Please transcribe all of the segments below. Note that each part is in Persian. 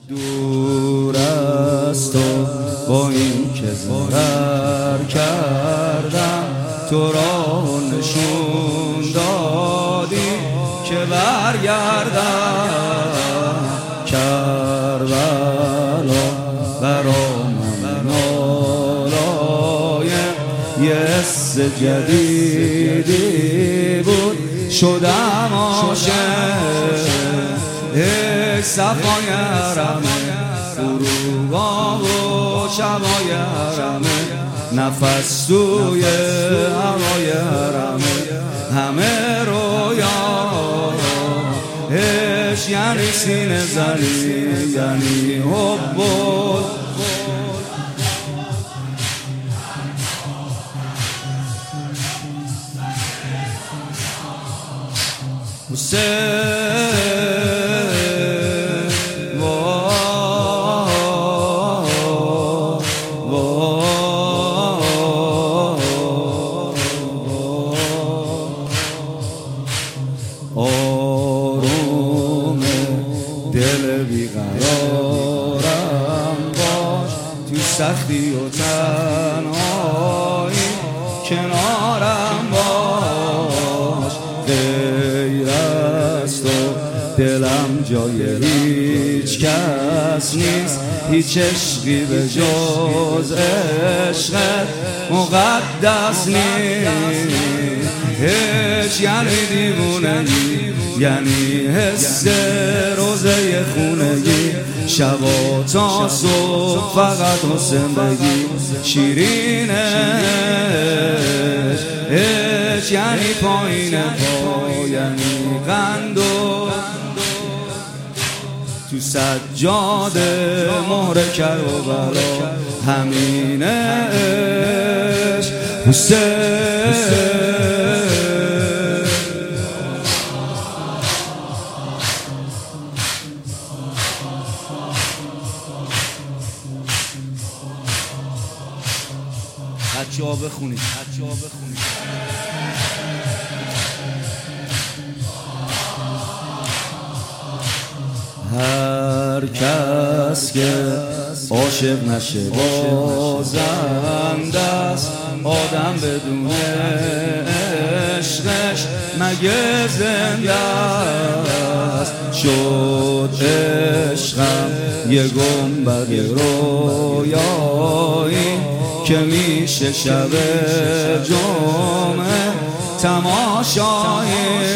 دور از تو با این که ضرر کردم، تو را نشون دادی که برگردم. کربلا برا من نالای یه حس جدیدی بود، شدم عاشق. ای صفای حرمه، فروغا و شبای حرمه، نفس توی هوای حرمه، همه رویا عشق یعنی سینه زنی، یعنی حب بود. آروم دل بیقرارم باش، تو سختی و تنهایی کنارم باش. غیر از تو دلم جای هیچ کس نیست، هیچ عشقی به جز عشقت مقدس نیست. عشق یعنی دیوونگی، یعنی حس روزه خونگی، شبا تا صبح فقط حسن بگی. شیرین عشق یعنی پایین پا، یعنی قند و تو سجاده مهر کربلا، همین عشق حسین. بچه ها بخونید. هر کس که عاشق نشه بازنده است، آدم بدون عشقش مگه زنده است. شد عشقم یه گنبد رویایی که میشه شب جمعه تماشایی.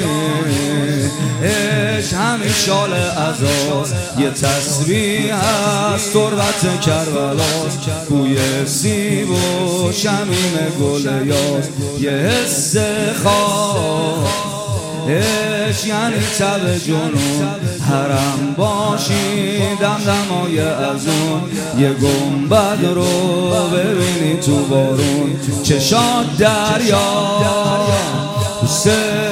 عشق همین شال عزاست، یه تسبیح از تربت کربلاست، بوی سیب و شمیم گل یاس، یه حس خاص. عشق یعنی تب جنون، حرم باشی دمدمای از اون، یه گنبد رو ببینی تو بارون، چشات دریا